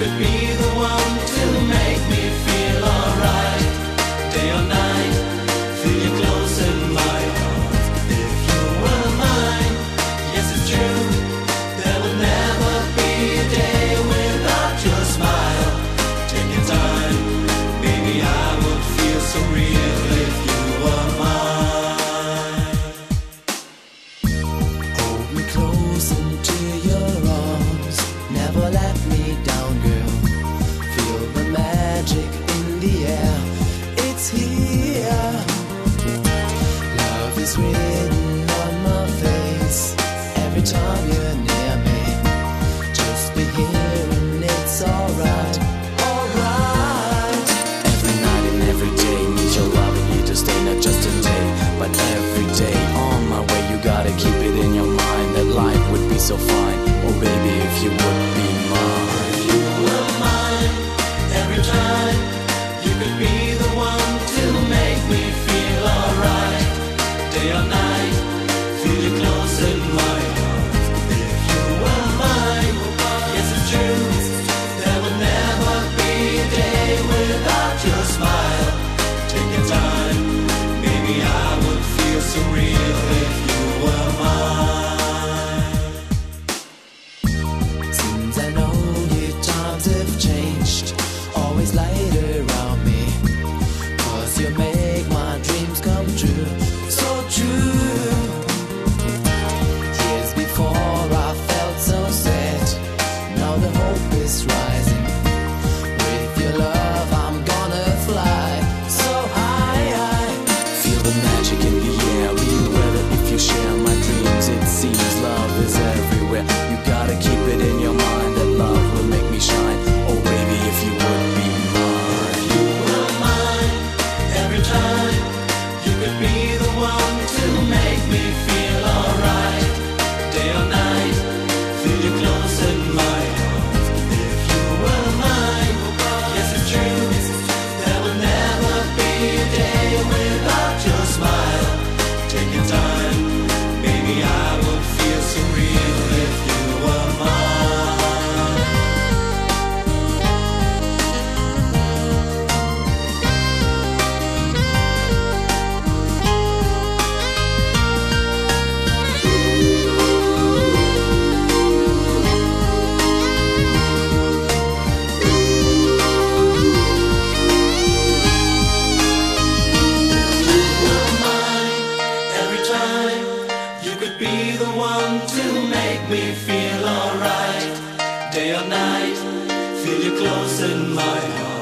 could be the one to make me feel alright. Day or night, feel you close in my arms. If you were mine, yes it's true, there would never be a day without your smile. Take your time, baby, I would feel so real if you were mine. Hold me close into your arms, never let me down, girl. Feel the magic in the air, it's here. Love is written on my face every time you're near me. Just be here and it's alright, alright. Every night and every day, need your love and you to stay, not just a day, but every day. On my way, you gotta keep it in your mind that life would be so fine. Oh baby, if you would be mine. You were mine every time. You could be the one to make me feel alright. Day or night, feel you close in my arms. If you were mine, yes it's true, there would never be a day without your smile. Take your time, baby, I would feel so real if you were mine. Since I know you, times have changed, always light around me, 'cause you make my dreams come true, so true. Years before I felt so sad, now the hope is rising. With your love I'm gonna fly so high. I feel the magic in the air, be weather if you share my dreams. It seems love is everywhere, you gotta keep it in your mind that love will make me shine. Oh baby, if you would be mine. You were mine every time. You could be the one to make me feel alright. Day or night, feel you close in my arms. If you were mine, yes it's true, there will never be a day without your smile. Take your time, baby, I would feel so real if you were mine. Every time, you could be the one to make me feel alright. Day or night, feel you close in my heart.